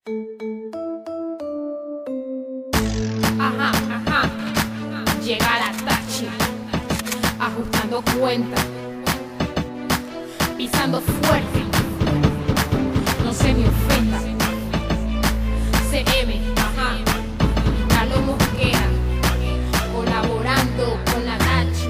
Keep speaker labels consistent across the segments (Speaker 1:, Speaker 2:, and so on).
Speaker 1: Ajá, ajá. Llega la tachi, ajustando cuentas, pisando fuerte, no se me ofenda. CM, ajá, Carlos Mosquera, colaborando con la tachi.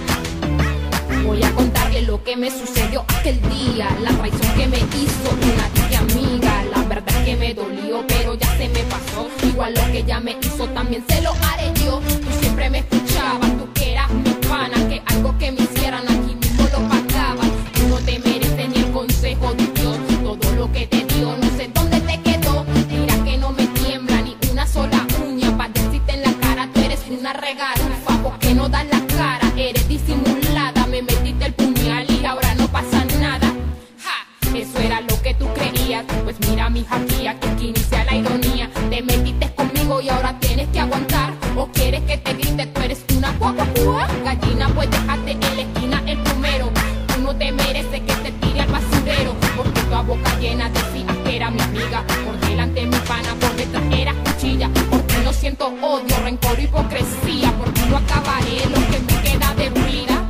Speaker 1: Voy a contarle lo que me sucedió aquel día, la traición que me hizo una tía amiga. La verdad es que me dolió, pero ya se me pasó. Igual lo que ella me hizo también se lo haré yo. Tú siempre me escuchabas, tú que eras mi pana, que algo que me hicieran aquí mismo lo pagabas. Tú no te mereces ni el consejo de Dios, todo lo que te dio no sé dónde te quedó. Mira que no me tiembla ni una sola uña para decirte en la cara, tú eres una regarufa, porque no das la cara, eres disimulada. Me metiste el puñal y ahora no pasa nada. Ja, eso era lo que tú creías. Pues mira mi jaquía, que inicia la ironía. Te metiste conmigo y ahora tienes que aguantar. ¿O quieres que te grite? Tú eres una guaguacua gallina, pues déjate en la esquina el primero. Tú no te mereces que te tire al basurero, porque tu boca llena decías que era mi amiga. Por delante mi pana, por detrás eras cuchilla. Por ti no siento odio, rencor, hipocresía. Por ti no acabaré lo que me queda de vida.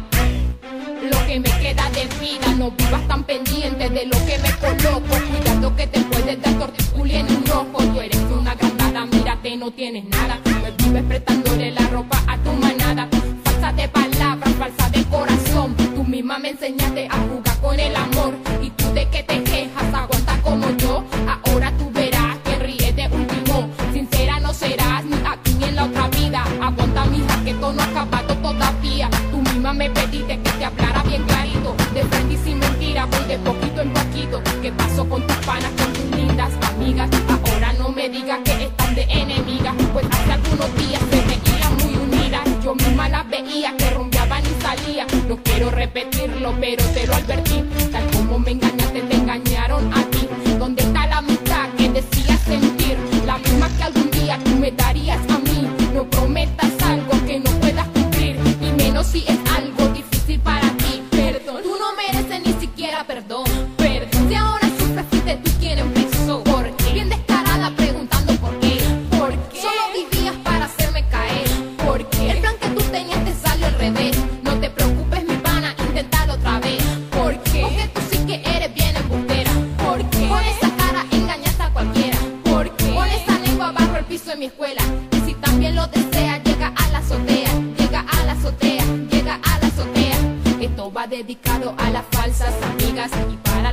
Speaker 1: Lo que me queda de vida, no vivas tan pendiente de lo que me coloco. Cuidado que te puedes dar tortícula en un ojo. Tú eres una grandada, mírate, no tienes nada. Me vives prestándole la ropa a tu manada. Falsa de palabras, falsa de corazón. Tú misma me enseñaste a jugar con el amor. Y tú de que te quejas, aguanta como yo. Ahora tú verás que ríes de último. Sincera no serás, ni aquí ni en la otra vida. Aguanta mija, que esto no ha acabado todavía. Tú misma me pediste que te hablara bien clarito, de frente y sin mentira, voy de poquito en poquito. ¿Qué pasó con tus panas, con tus lindas amigas? Ahora no me digas que están de enemigas, pues hace algunos días se veían muy unidas. Yo misma las veía que rumbeaban y salían. No quiero repetirlo, pero te lo advertí. Tal como me engañaste, te engañaron a ti. ¿Dónde está la amistad que decías sentir? La misma que algún día tú me darías a mí. No prometas algo que no puedas cumplir, y menos si es algo difícil para ti. Perdón, tú no mereces ni siquiera perdón. Perdón, si ahora sufres fuiste tú quien empezó. ¿Por qué? Bien descarada preguntando por qué. ¿Por qué? Solo vivías para hacerme caer. ¿Por qué? El plan que tú tenías te salió al revés. No te preocupes mi pana, inténtalo otra vez. ¿Por qué? Porque tú sí que eres bien embustera. ¿Por qué? Con esa cara engañaste a cualquiera. ¿Por qué? Con esa lengua barro el piso en mi escuela. Y si también lo deseas, llega a la azotea. Llega a la azotea, llega a la azotea. Esto va dedicado a las falsas amigas y para